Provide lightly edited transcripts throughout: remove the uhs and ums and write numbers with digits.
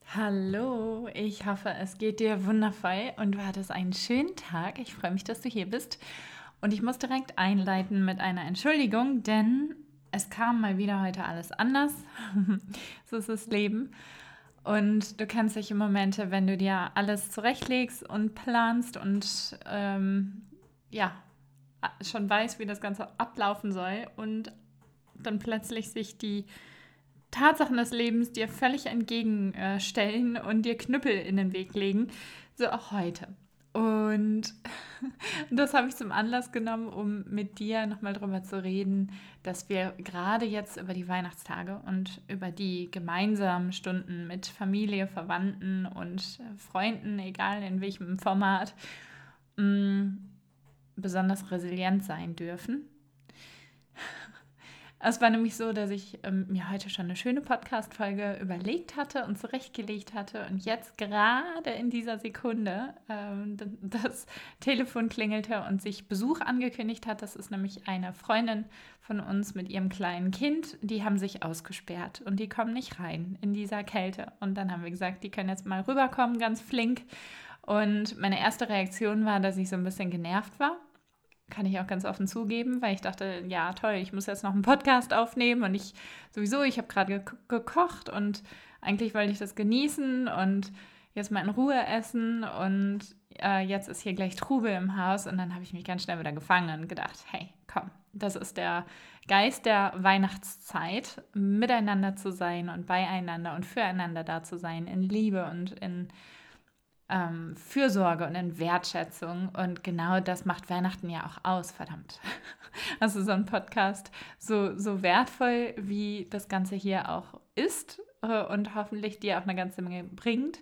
Hallo, ich hoffe, es geht dir wundervoll und du hattest einen schönen Tag. Ich freue mich, dass du hier bist. Und ich muss direkt einleiten mit einer Entschuldigung, denn es kam mal wieder heute alles anders. So ist das Leben. Und du kennst dich im Momente, wenn du dir alles zurechtlegst und planst und ja, schon weißt, wie das Ganze ablaufen soll und dann plötzlich sich die Tatsachen des Lebens dir völlig entgegenstellen und dir Knüppel in den Weg legen. So auch heute. Und das habe ich zum Anlass genommen, um mit dir nochmal darüber zu reden, dass wir gerade jetzt über die Weihnachtstage und über die gemeinsamen Stunden mit Familie, Verwandten und Freunden, egal in welchem Format, besonders resilient sein dürfen. Es war nämlich so, dass ich mir heute schon eine schöne Podcast-Folge überlegt hatte und zurechtgelegt hatte und jetzt gerade in dieser Sekunde das Telefon klingelte und sich Besuch angekündigt hat. Das ist nämlich eine Freundin von uns mit ihrem kleinen Kind. Die haben sich ausgesperrt und die kommen nicht rein in dieser Kälte. Und dann haben wir gesagt, die können jetzt mal rüberkommen, ganz flink. Und meine erste Reaktion war, dass ich so ein bisschen genervt war. Kann ich auch ganz offen zugeben, weil ich dachte, ja toll, ich muss jetzt noch einen Podcast aufnehmen und ich habe gerade gekocht und eigentlich wollte ich das genießen und jetzt mal in Ruhe essen und jetzt ist hier gleich Trubel im Haus und dann habe ich mich ganz schnell wieder gefangen und gedacht, hey, komm, das ist der Geist der Weihnachtszeit, miteinander zu sein und beieinander und füreinander da zu sein, in Liebe und in Fürsorge und in Wertschätzung. Und genau das macht Weihnachten ja auch aus, verdammt. Also so ein Podcast, so wertvoll, wie das Ganze hier auch ist und hoffentlich dir auch eine ganze Menge bringt.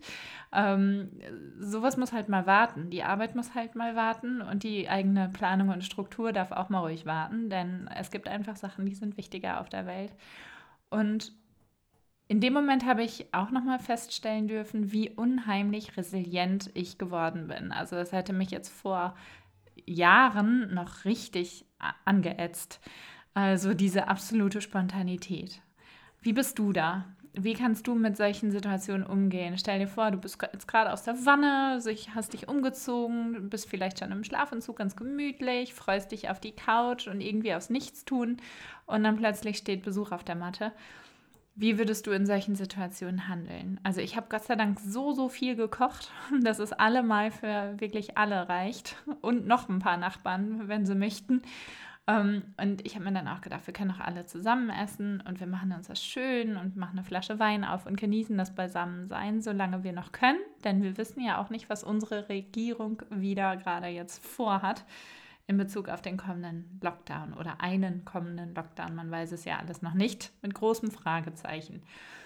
Sowas muss halt mal warten. Die Arbeit muss halt mal warten und die eigene Planung und Struktur darf auch mal ruhig warten, denn es gibt einfach Sachen, die sind wichtiger auf der Welt. Und in dem Moment habe ich auch nochmal feststellen dürfen, wie unheimlich resilient ich geworden bin. Also das hätte mich jetzt vor Jahren noch richtig angeätzt. Also diese absolute Spontanität. Wie bist du da? Wie kannst du mit solchen Situationen umgehen? Stell dir vor, du bist jetzt gerade aus der Wanne, hast dich umgezogen, bist vielleicht schon im Schlafanzug ganz gemütlich, freust dich auf die Couch und irgendwie aufs Nichtstun und dann plötzlich steht Besuch auf der Matte. Wie würdest du in solchen Situationen handeln? Also ich habe Gott sei Dank so viel gekocht, dass es allemal für wirklich alle reicht und noch ein paar Nachbarn, wenn sie möchten. Und ich habe mir dann auch gedacht, wir können auch alle zusammen essen und wir machen uns das schön und machen eine Flasche Wein auf und genießen das Beisammensein, solange wir noch können. Denn wir wissen ja auch nicht, was unsere Regierung wieder gerade jetzt vorhat in Bezug auf den kommenden Lockdown oder einen kommenden Lockdown. Man weiß es ja alles noch nicht, mit großem Fragezeichen.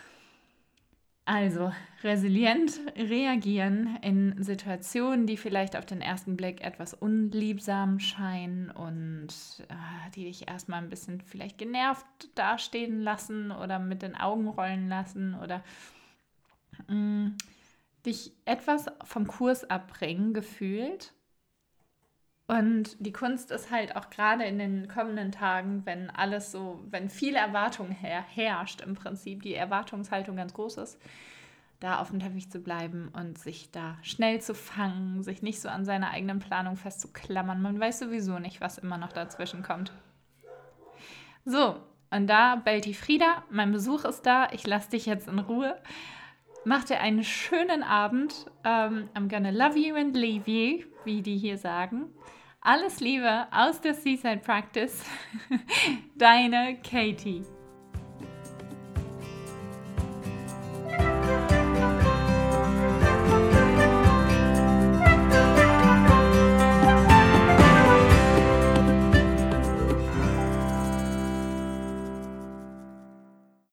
Also resilient reagieren in Situationen, die vielleicht auf den ersten Blick etwas unliebsam scheinen und die dich erstmal ein bisschen vielleicht genervt dastehen lassen oder mit den Augen rollen lassen oder dich etwas vom Kurs abbringen, gefühlt. Und die Kunst ist halt auch gerade in den kommenden Tagen, wenn viel Erwartung herrscht im Prinzip, die Erwartungshaltung ganz groß ist, da auf dem Teppich zu bleiben und sich da schnell zu fangen, sich nicht so an seiner eigenen Planung festzuklammern. Man weiß sowieso nicht, was immer noch dazwischen kommt. So, und da bellt die Frieda, mein Besuch ist da, ich lasse dich jetzt in Ruhe. Mach dir einen schönen Abend. I'm gonna love you and leave you, wie die hier sagen. Alles Liebe aus der Seaside Practice. Deine Katie.